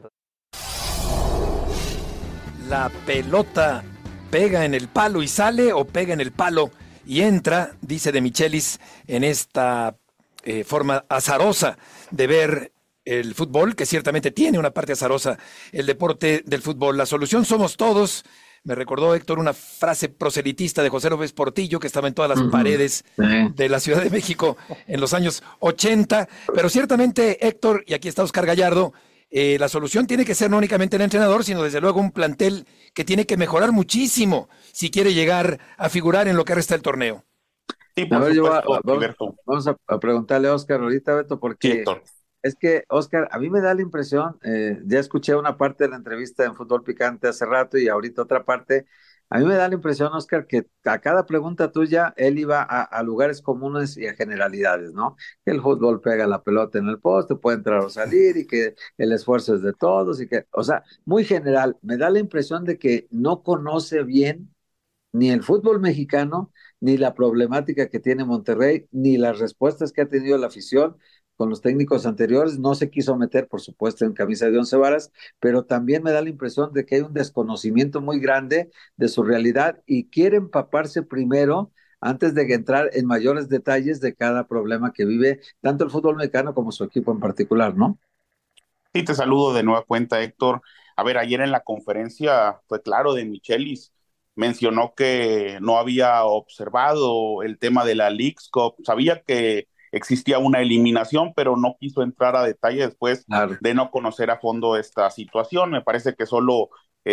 La pelota pega en el palo y sale, o pega en el palo y entra, dice De Michelis, en esta forma azarosa de ver el fútbol, que ciertamente tiene una parte azarosa, el deporte del fútbol. La solución somos todos. Me recordó, Héctor, una frase proselitista de José López Portillo que estaba en todas las paredes de la Ciudad de México en los años 80. Pero ciertamente, Héctor, y aquí está Óscar Gallardo, la solución tiene que ser no únicamente el entrenador, sino desde luego un plantel que tiene que mejorar muchísimo si quiere llegar a figurar en lo que resta del torneo. Sí, por supuesto, vamos a preguntarle a Óscar ahorita, Beto, porque... Sí, es que, Óscar, a mí me da la impresión, ya escuché una parte de la entrevista en Fútbol Picante hace rato y ahorita otra parte, a mí me da la impresión, Óscar, que a cada pregunta tuya él iba a lugares comunes y a generalidades, ¿no? Que el fútbol pega la pelota en el poste, puede entrar o salir y que el esfuerzo es de todos y que, o sea, muy general. Me da la impresión de que no conoce bien ni el fútbol mexicano, ni la problemática que tiene Monterrey, ni las respuestas que ha tenido la afición con los técnicos anteriores. No se quiso meter, por supuesto, en camisa de 11 varas, pero también me da la impresión de que hay un desconocimiento muy grande de su realidad y quiere empaparse primero antes de entrar en mayores detalles de cada problema que vive tanto el fútbol mexicano como su equipo en particular, ¿no? Sí, te saludo de nueva cuenta, Héctor. A ver, ayer en la conferencia fue claro de Michelis, mencionó que no había observado el tema de la Leagues Cup, sabía que existía una eliminación, pero no quiso entrar a detalle después de no conocer a fondo esta situación. Me parece que solo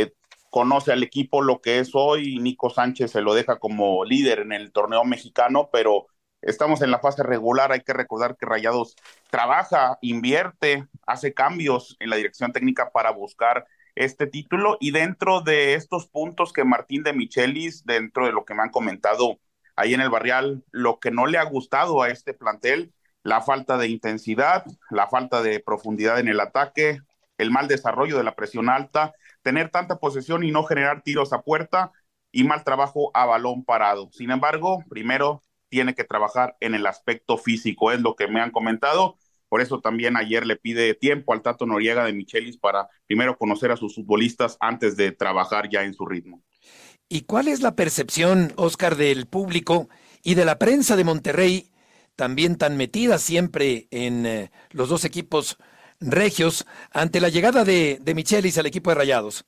conoce al equipo lo que es hoy. Nico Sánchez se lo deja como líder en el torneo mexicano, pero estamos en la fase regular. Hay que recordar que Rayados trabaja, invierte, hace cambios en la dirección técnica para buscar este título, y dentro de estos puntos que Martín de Michelis, dentro de lo que me han comentado ahí en el Barrial, lo que no le ha gustado a este plantel, la falta de intensidad, la falta de profundidad en el ataque, el mal desarrollo de la presión alta, tener tanta posesión y no generar tiros a puerta, y mal trabajo a balón parado. Sin embargo, primero tiene que trabajar en el aspecto físico, es lo que me han comentado. Por eso también ayer le pide tiempo al Tato Noriega de Michelis para primero conocer a sus futbolistas antes de trabajar ya en su ritmo. ¿Y cuál es la percepción, Óscar, del público y de la prensa de Monterrey, también tan metida siempre en los dos equipos regios, ante la llegada de Michelis al equipo de Rayados?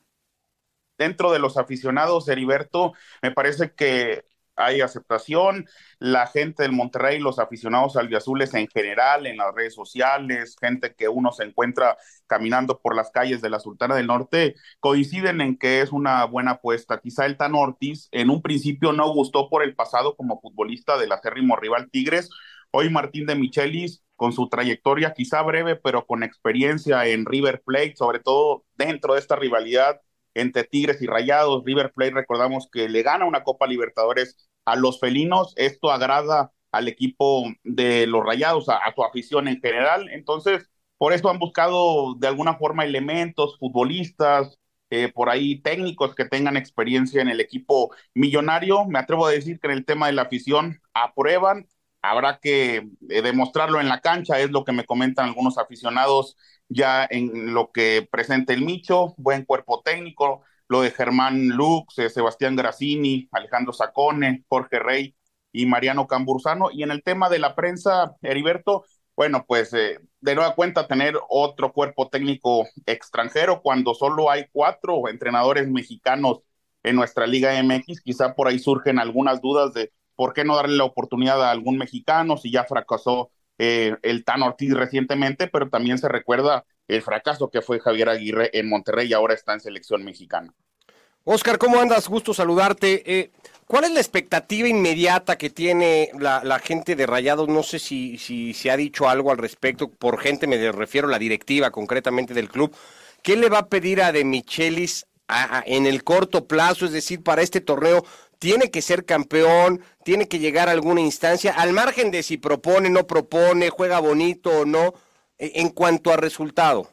Dentro de los aficionados, Heriberto, me parece que hay aceptación. La gente del Monterrey, los aficionados albiazules en general, en las redes sociales, gente que uno se encuentra caminando por las calles de la Sultana del Norte, coinciden en que es una buena apuesta. Quizá el Tano Ortiz en un principio no gustó por el pasado como futbolista del acérrimo rival Tigres. Hoy Martín de Michelis, con su trayectoria quizá breve, pero con experiencia en River Plate, sobre todo dentro de esta rivalidad entre Tigres y Rayados. River Plate, recordamos que le gana una Copa Libertadores a los felinos. Esto agrada al equipo de los Rayados, a su afición en general. Entonces, por eso han buscado de alguna forma elementos, futbolistas, por ahí técnicos que tengan experiencia en el equipo millonario. Me atrevo a decir que en el tema de la afición aprueban. Habrá que demostrarlo en la cancha, es lo que me comentan algunos aficionados ya en lo que presenta el Micho. Buen cuerpo técnico, lo de Germán Lux, Sebastián Grassini, Alejandro Sacone, Jorge Rey y Mariano Cambursano. Y en el tema de la prensa, Heriberto, bueno, pues de nueva cuenta tener otro cuerpo técnico extranjero cuando solo hay 4 entrenadores mexicanos en nuestra Liga MX, quizá por ahí surgen algunas dudas de por qué no darle la oportunidad a algún mexicano si ya fracasó el Tano Ortiz recientemente, pero también se recuerda el fracaso que fue Javier Aguirre en Monterrey y ahora está en selección mexicana. Óscar, ¿cómo andas? Gusto saludarte. ¿Cuál es la expectativa inmediata que tiene la gente de Rayados? No sé si se ha dicho algo al respecto. Por gente me refiero a la directiva concretamente del club. ¿Qué le va a pedir a De Michelis en el corto plazo? Es decir, para este torneo, ¿tiene que ser campeón? ¿Tiene que llegar a alguna instancia? Al margen de si propone, no propone, juega bonito o no, en cuanto a resultado.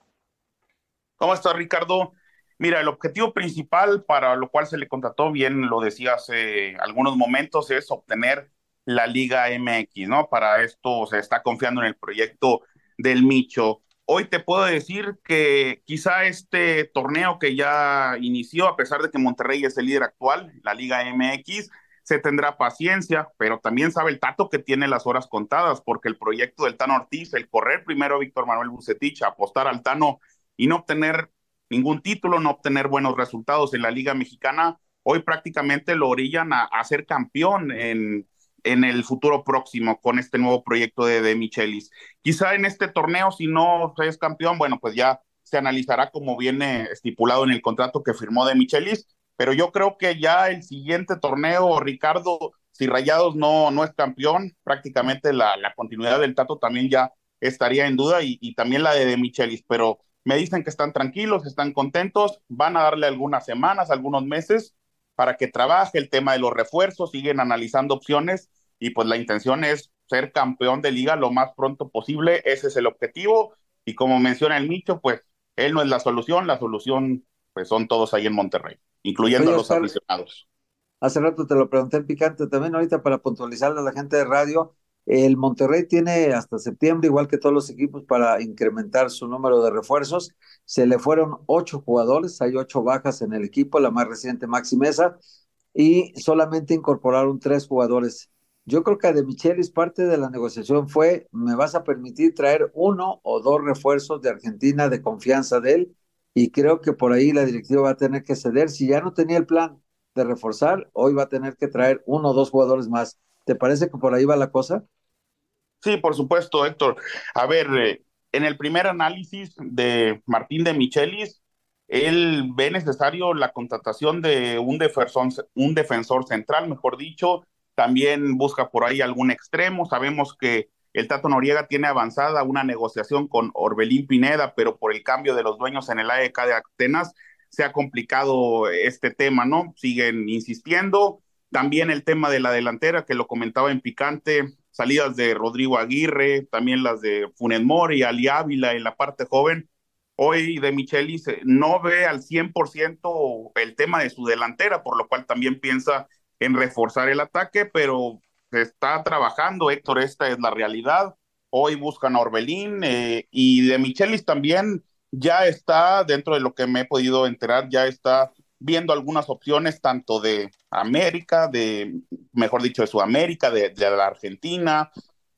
¿Cómo estás, Ricardo? Mira, el objetivo principal para lo cual se le contrató, bien lo decía hace algunos momentos, es obtener la Liga MX, ¿no? Para esto se está confiando en el proyecto del Micho. Hoy te puedo decir que quizá este torneo que ya inició, a pesar de que Monterrey es el líder actual, la Liga MX, se tendrá paciencia, pero también sabe el Tato que tiene las horas contadas, porque el proyecto del Tano Ortiz, el correr primero a Víctor Manuel Bucetich, apostar al Tano y no obtener ningún título, no obtener buenos resultados en la Liga Mexicana, hoy prácticamente lo orillan a ser campeón en el futuro próximo con este nuevo proyecto de Michelis. Quizá en este torneo, si no es campeón, bueno, pues ya se analizará como viene estipulado en el contrato que firmó de Michelis, pero yo creo que ya el siguiente torneo, Ricardo, si Rayados no es campeón, prácticamente la continuidad del Tato también ya estaría en duda y también la de Michelis, pero me dicen que están tranquilos, están contentos, van a darle algunas semanas, algunos meses para que trabaje el tema de los refuerzos, siguen analizando opciones y pues la intención es ser campeón de liga lo más pronto posible, ese es el objetivo y como menciona el Micho, pues él no es la solución pues son todos ahí en Monterrey, incluyendo a los aficionados. Hace rato te lo pregunté en picante también, ahorita para puntualizarle a la gente de radio, el Monterrey tiene hasta septiembre, igual que todos los equipos, para incrementar su número de refuerzos. Se le fueron 8 jugadores, hay 8 bajas en el equipo, la más reciente Maxi Meza, y solamente incorporaron 3 jugadores. Yo creo que a De Michelis parte de la negociación fue, me vas a permitir traer 1 o 2 refuerzos de Argentina de confianza de él, y creo que por ahí la directiva va a tener que ceder. Si ya no tenía el plan de reforzar, hoy va a tener que traer 1 o 2 jugadores más. ¿Te parece que por ahí va la cosa? Sí, por supuesto, Héctor. A ver, en el primer análisis de Martín de Michelis, él ve necesario la contratación de un defensor central, mejor dicho. También busca por ahí algún extremo. Sabemos que el Tato Noriega tiene avanzada una negociación con Orbelín Pineda, pero por el cambio de los dueños en el AEK de Atenas se ha complicado este tema, ¿no? Siguen insistiendo. También el tema de la delantera, que lo comentaba en Picante, salidas de Rodrigo Aguirre, también las de Funes Mori, Ali Ávila en la parte joven. Hoy de Michelis no ve al 100% el tema de su delantera, por lo cual también piensa en reforzar el ataque, pero se está trabajando, Héctor, esta es la realidad. Hoy buscan a Orbelín y de Michelis también ya está, dentro de lo que me he podido enterar, ya está viendo algunas opciones tanto de América, mejor dicho, de Sudamérica, de la Argentina,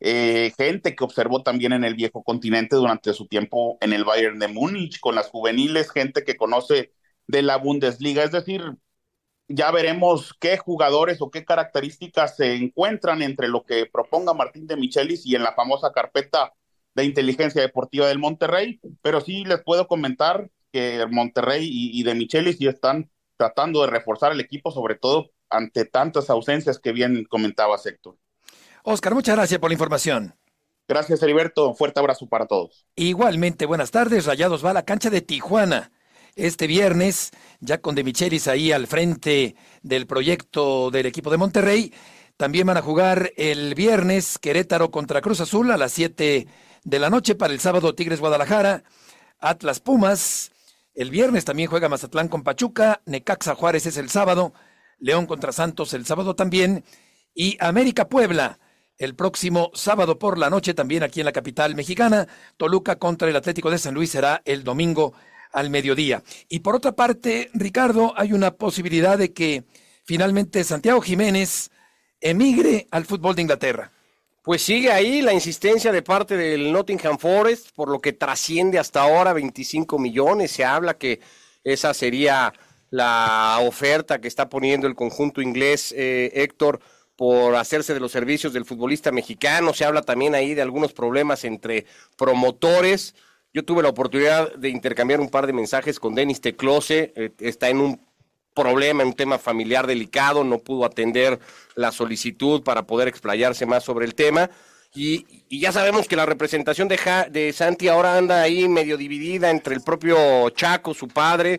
gente que observó también en el viejo continente durante su tiempo en el Bayern de Múnich, con las juveniles, gente que conoce de la Bundesliga, es decir, ya veremos qué jugadores o qué características se encuentran entre lo que proponga Martín de Michelis y en la famosa carpeta de inteligencia deportiva del Monterrey, pero sí les puedo comentar que Monterrey y de Michelis sí están tratando de reforzar el equipo, sobre todo ante tantas ausencias que bien comentaba Héctor. Oscar, muchas gracias por la información. Gracias, Heriberto. Fuerte abrazo para todos. Igualmente, buenas tardes. Rayados va a la cancha de Tijuana este viernes, ya con De Michelis ahí al frente del proyecto del equipo de Monterrey. También van a jugar el viernes Querétaro contra Cruz Azul a las 7 de la noche. Para el sábado Tigres Guadalajara, Atlas Pumas. El viernes también juega Mazatlán con Pachuca, Necaxa Juárez es el sábado, León contra Santos el sábado también, y América Puebla el próximo sábado por la noche también aquí en la capital mexicana. Toluca contra el Atlético de San Luis será el domingo al mediodía. Y por otra parte, Ricardo, hay una posibilidad de que finalmente Santiago Jiménez emigre al fútbol de Inglaterra. Pues sigue ahí la insistencia de parte del Nottingham Forest, por lo que trasciende hasta ahora 25 millones. Se habla que esa sería la oferta que está poniendo el conjunto inglés, Héctor, por hacerse de los servicios del futbolista mexicano. Se habla también ahí de algunos problemas entre promotores. Yo tuve la oportunidad de intercambiar un par de mensajes con Denis Teclose, está en un problema, en un tema familiar delicado, no pudo atender la solicitud para poder explayarse más sobre el tema, y ya sabemos que la representación de Santi ahora anda ahí medio dividida entre el propio Chaco, su padre,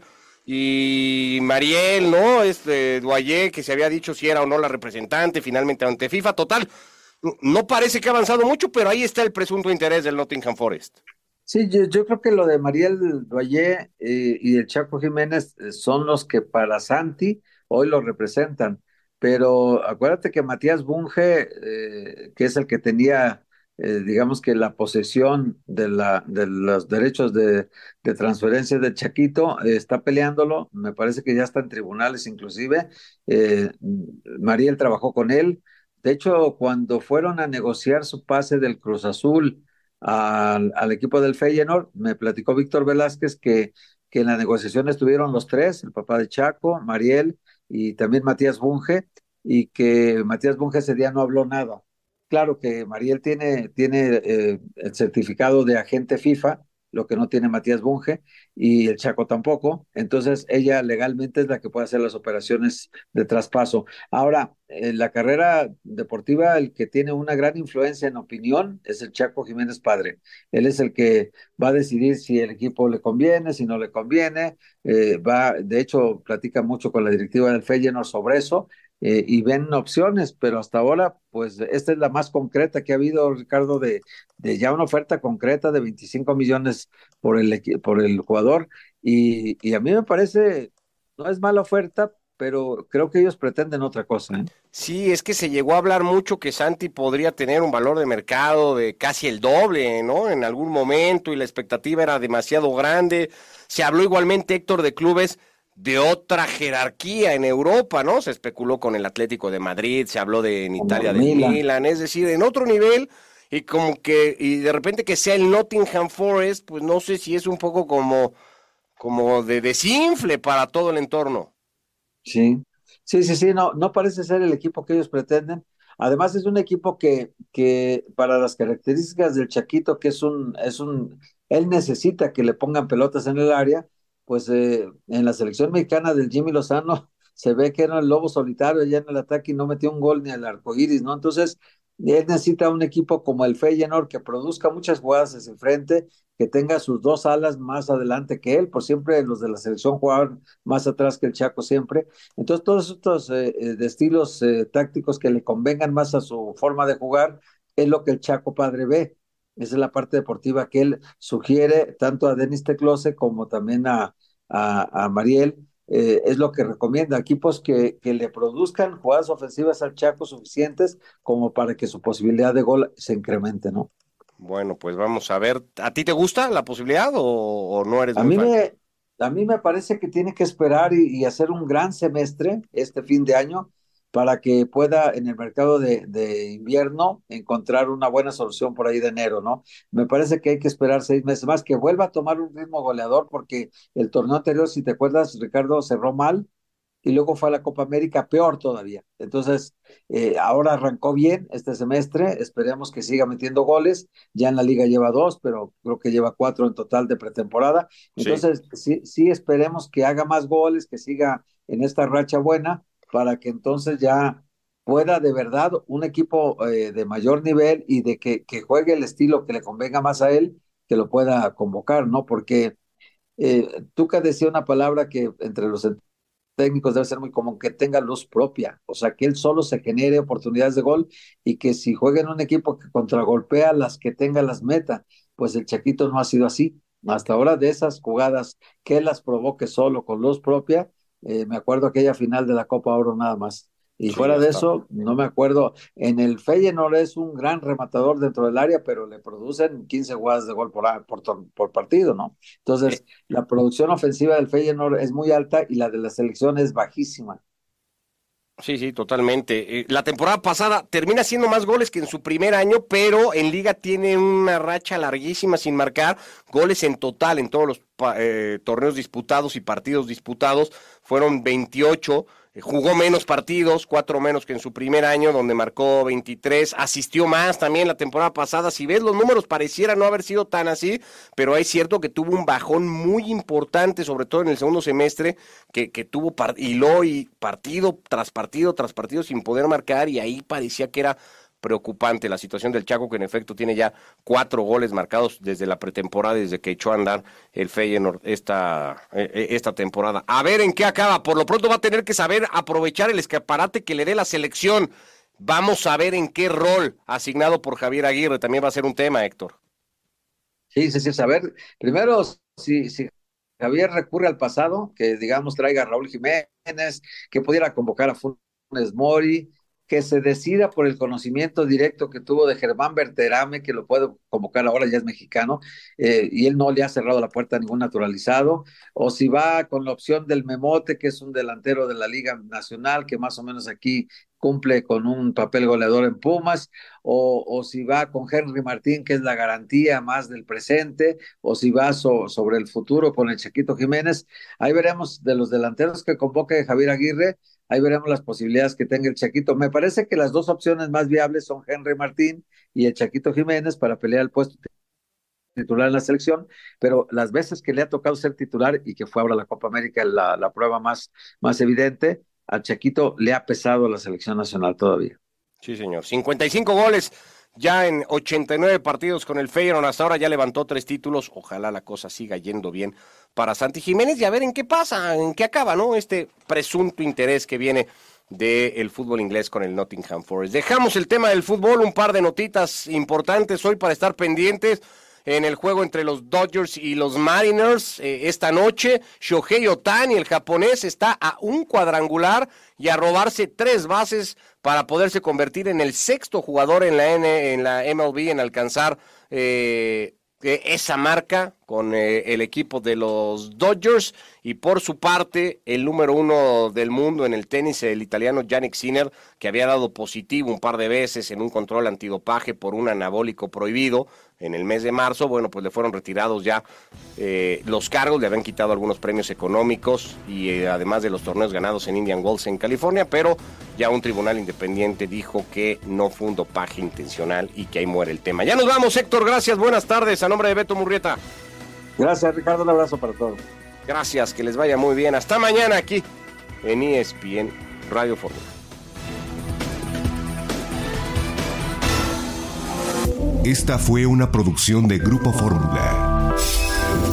y Mariel, ¿no? Duayé, que se había dicho si era o no la representante, finalmente ante FIFA. Total, no parece que ha avanzado mucho, pero ahí está el presunto interés del Nottingham Forest. Sí, yo creo que lo de Mariel Duayé y el Chaco Jiménez son los que para Santi hoy lo representan, pero acuérdate que Matías Bunge, que es el que tenía, digamos que la posesión de los derechos de transferencia del Chaquito, está peleándolo, me parece que ya está en tribunales inclusive. Mariel trabajó con él, de hecho cuando fueron a negociar su pase del Cruz Azul al equipo del Feyenoord, me platicó Víctor Velázquez que en la negociación estuvieron los tres, el papá de Chaco, Mariel y también Matías Bunge, y que Matías Bunge ese día no habló nada. Claro que Mariel tiene el certificado de agente FIFA, lo que no tiene Matías Bunge, y el Chaco tampoco, entonces ella legalmente es la que puede hacer las operaciones de traspaso. Ahora, en la carrera deportiva, el que tiene una gran influencia en opinión es el Chaco Jiménez padre. Él es el que va a decidir si el equipo le conviene, si no le conviene, de hecho, platica mucho con la directiva del Feyenoord sobre eso, y ven opciones, pero hasta ahora, pues esta es la más concreta que ha habido, Ricardo, de ya una oferta concreta de 25 millones por el jugador, y a mí me parece, no es mala oferta, pero creo que ellos pretenden otra cosa, ¿eh? Sí, es que se llegó a hablar mucho que Santi podría tener un valor de mercado de casi el doble, ¿no? En algún momento, y la expectativa era demasiado grande. Se habló igualmente, Héctor, de clubes de otra jerarquía en Europa, ¿no? Se especuló con el Atlético de Madrid, se habló en Italia del Milan, es decir, en otro nivel, y como que, y de repente que sea el Nottingham Forest, pues no sé si es un poco como como de desinfle para todo el entorno. Sí, no parece ser el equipo que ellos pretenden. Además es un equipo que para las características del Chaquito, que él necesita que le pongan pelotas en el área, pues en la selección mexicana del Jimmy Lozano se ve que era el lobo solitario allá en el ataque y no metió un gol ni al arco iris, ¿no? Entonces, él necesita un equipo como el Feyenoord que produzca muchas jugadas hacia el frente, que tenga sus dos alas más adelante que él, por siempre los de la selección jugaban más atrás que el Chaco siempre. Entonces, todos estos de estilos tácticos que le convengan más a su forma de jugar es lo que el Chaco padre ve. Esa es la parte deportiva que él sugiere tanto a Denis Teclose como también a Mariel. Es lo que recomienda, equipos que le produzcan jugadas ofensivas al Chaco suficientes como para que su posibilidad de gol se incremente, ¿no? Bueno, pues vamos a ver. ¿A ti te gusta la posibilidad o no eres A muy mí fan? a mí me parece que tiene que esperar y hacer un gran semestre este fin de año para que pueda en el mercado de invierno encontrar una buena solución por ahí de enero, ¿no? Me parece que hay que esperar 6 meses más, que vuelva a tomar un ritmo goleador, porque el torneo anterior, si te acuerdas, Ricardo, cerró mal y luego fue a la Copa América peor todavía. Entonces, ahora arrancó bien este semestre, esperemos que siga metiendo goles, ya en la liga lleva 2, pero creo que lleva 4 en total de pretemporada. Entonces, sí esperemos que haga más goles, que siga en esta racha buena, para que entonces ya pueda de verdad un equipo de mayor nivel y de que juegue el estilo que le convenga más a él, que lo pueda convocar, ¿no? Porque Tuca decía una palabra que entre los técnicos debe ser muy común, que tenga luz propia, o sea, que él solo se genere oportunidades de gol y que si juega en un equipo que contragolpea las que tenga las meta, pues el Chaquito no ha sido así. Hasta ahora de esas jugadas que él las provoque solo con luz propia, me acuerdo aquella final de la Copa Oro nada más. Y Sí, fuera ya de está. eso, no me acuerdo. En el Feyenoord es un gran rematador dentro del área, pero le producen 15 jugadas de gol por partido, ¿no? Entonces, la producción ofensiva del Feyenoord es muy alta y la de la selección es bajísima. Sí, totalmente. La temporada pasada termina haciendo más goles que en su primer año, pero en liga tiene una racha larguísima sin marcar goles en total en todos los torneos disputados y partidos disputados. Fueron 28. Jugó menos partidos, 4 menos que en su primer año, donde marcó 23, asistió más también la temporada pasada. Si ves los números, pareciera no haber sido tan así, pero es cierto que tuvo un bajón muy importante, sobre todo en el segundo semestre, que tuvo hiló y partido tras partido tras partido sin poder marcar, y ahí parecía que era preocupante la situación del Chaco, que en efecto tiene ya 4 goles marcados desde la pretemporada, desde que echó a andar el Feyenoord esta temporada. A ver en qué acaba. Por lo pronto va a tener que saber aprovechar el escaparate que le dé la selección. Vamos a ver en qué rol asignado por Javier Aguirre. También va a ser un tema, Héctor. Sí, saber. Primero, si Javier recurre al pasado, que digamos traiga a Raúl Jiménez, que pudiera convocar a Funes Mori, que se decida por el conocimiento directo que tuvo de Germán Berterame, que lo puede convocar ahora, ya es mexicano, y él no le ha cerrado la puerta a ningún naturalizado, o si va con la opción del Memote, que es un delantero de la Liga Nacional, que más o menos aquí cumple con un papel goleador en Pumas, o si va con Henry Martín, que es la garantía más del presente, o si va sobre el futuro con el Chaquito Jiménez. Ahí veremos de los delanteros que convoque Javier Aguirre. Ahí veremos las posibilidades que tenga el Chaquito. Me parece que las dos opciones más viables son Henry Martín y el Chaquito Jiménez para pelear el puesto titular en la selección, pero las veces que le ha tocado ser titular y que fue ahora la Copa América la prueba más evidente, al Chaquito le ha pesado la selección nacional todavía. Sí, señor. 55 goles ya en 89 partidos con el Feyenoord. Hasta ahora ya levantó 3 títulos. Ojalá la cosa siga yendo bien para Santi Jiménez y a ver en qué pasa, en qué acaba, ¿no? Este presunto interés que viene del fútbol inglés con el Nottingham Forest. Dejamos el tema del fútbol, un par de notitas importantes hoy para estar pendientes. En el juego entre los Dodgers y los Mariners, esta noche, Shohei Ohtani, el japonés, está a un cuadrangular y a robarse 3 bases para poderse convertir en el 6º jugador en la MLB en alcanzar esa marca con el equipo de los Dodgers. Y por su parte, el número 1 del mundo en el tenis, el italiano Jannik Sinner, que había dado positivo un par de veces en un control antidopaje por un anabólico prohibido en el mes de marzo, bueno, pues le fueron retirados ya los cargos, le habían quitado algunos premios económicos y además de los torneos ganados en Indian Wells en California, pero ya un tribunal independiente dijo que no fue un dopaje intencional y que ahí muere el tema. Ya nos vamos, Héctor, gracias, buenas tardes, a nombre de Beto Murrieta. Gracias, Ricardo, un abrazo para todos. Gracias, que les vaya muy bien. Hasta mañana aquí en ESPN Radio Fórmula. Esta fue una producción de Grupo Fórmula.